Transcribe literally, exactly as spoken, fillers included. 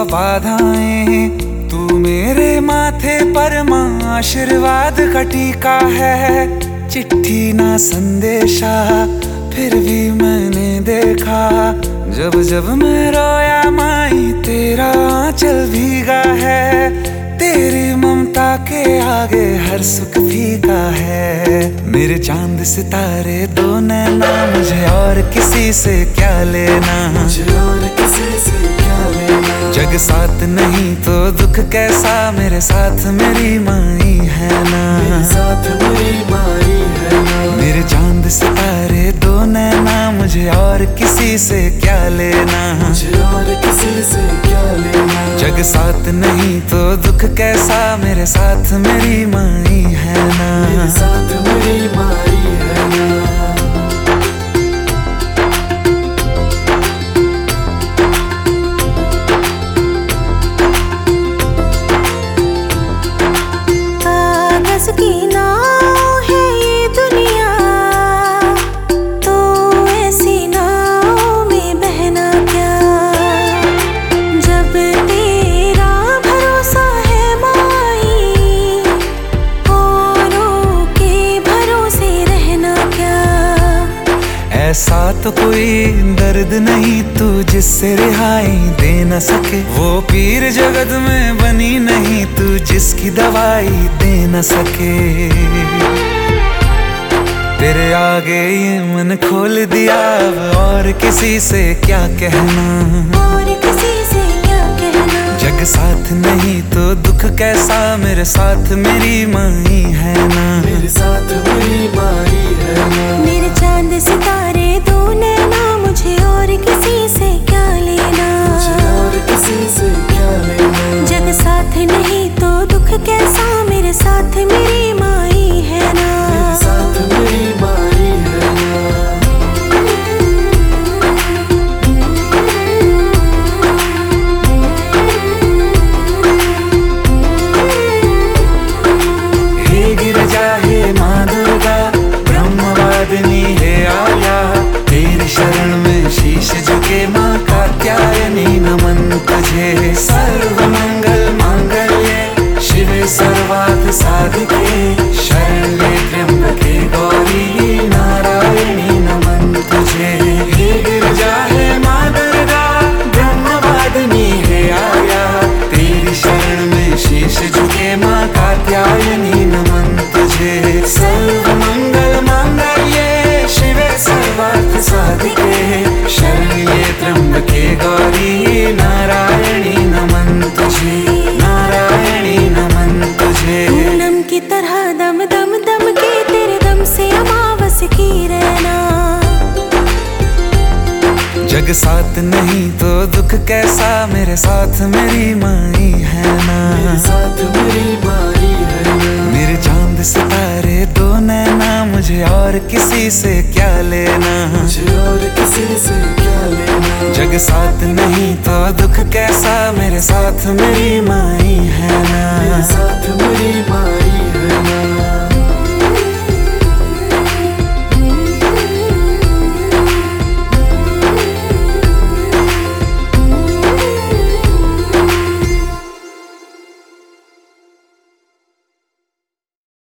बाधाएं, तू मेरे माथे पर माँ आशीर्वाद का टीका है। चिट्ठी ना संदेशा फिर भी मैंने देखा, जब जब मैं रोया माई तेरा आंचल भीगा है। तेरी ममता के आगे हर सुख फीका है। मेरे चांद सितारे दो नैना, मुझे और किसी से क्या लेना, मुझे और किसी से क्या लेना। जग साथ नहीं तो दुख कैसा, मेरे साथ मेरी माई है ना, मेरे साथ मेरी माई है ना। मेरे चांद सितारे दो नैना, मुझे और किसी से क्या लेना, मुझे और किसी से क्या लेना। जग साथ नहीं तो दुख कैसा, मेरे साथ मेरी माई है ना, मेरे साथ मेरी माई है ना। कागज की नाव है ये दुनिया, तो ऐसी नाव में बहना क्या। जब तेरा भरोसा है माई, औरों के भरोसे रहना क्या। ऐसा तो कोई दर्द नहीं तू जिससे रिहाई दे न सके, वो पीर जगत में बनी नहीं तू जिसकी दवाई दे न सके। तेरे आगे ये मन खोल दिया, अब और किसी से क्या कहना, और किसी से क्या कहना। जग साथ नहीं तो दुख कैसा, मेरे साथ मेरी माई है ना, मेरे साथ मेरी माई है ना। मेरे चांद सितारे दो नैना, मुझे और किसी से क्या लेना, मुझे और किसी से क्या लेना। जग साथ नहीं तो दुख कैसा, मेरे साथ मेरी माई है ना, मेरे साथ मेरी माई है ना। हे गिरजा हे माँ दुर्गा, ब्रह्मवादिनी हे आया, तेरी शरण में शीश झुके माँ कात्यायनी, नमन तुझे। सर्व मंगल मांगल्ये शिवे सर्वार्थ साधिके, शरण्ये त्र्यंबके गौरी नारायणी, नमन तुझे। हे गिरजा हे माँ दुर्गा, ब्रह्मवादिनी हे आया, तेरी शरण में शीश झुके माँ कात्यायनी, नमन तुझे। सर्व मंगल मांगल्ये शिवे सर्वार्थ साधिके, शरण्ये त्र्यंबके गौरी नारायणी, नमन तुझे, नारायणी नमन तुझे। पूनम की तरह दम दम दम के, तेरे दम से अमावस की रहना। जग साथ नहीं तो दुख कैसा, मेरे साथ मेरी माई है ना, मेरे साथ मेरी माई है ना। मेरे चांद सितारे दो नैना, मुझे और किसी से क्या लेना, मुझे और किसी से क्या लेना। जग साथ नहीं तो दुख कैसा, मेरे साथ मेरी माई है ना, मेरे साथ मेरी माई है ना।